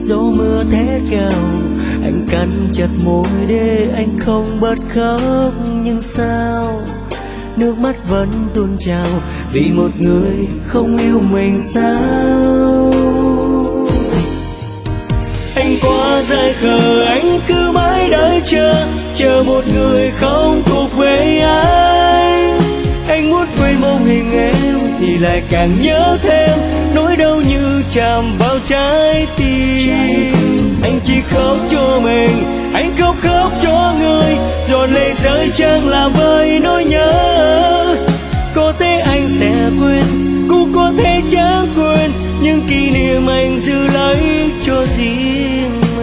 gió mưa thét gào. Anh cắn chặt môi để anh không bật khóc, nhưng sao nước mắt vẫn tuôn trào vì một người không yêu mình sao. Anh quá dại khờ, anh cứ mãi đợi chờ một người không thuộc về anh. Anh muốn quên mong hình em thì lại càng nhớ thêm nỗi đau như chạm vào trái tim. Anh chỉ khóc cho mình, anh không khóc cho người, giọt lệ rơi chẳng làm vơi nỗi nhớ. Có thể anh sẽ quên, cũng có thể chẳng quên, nhưng kỷ niệm anh giữ lấy cho riêng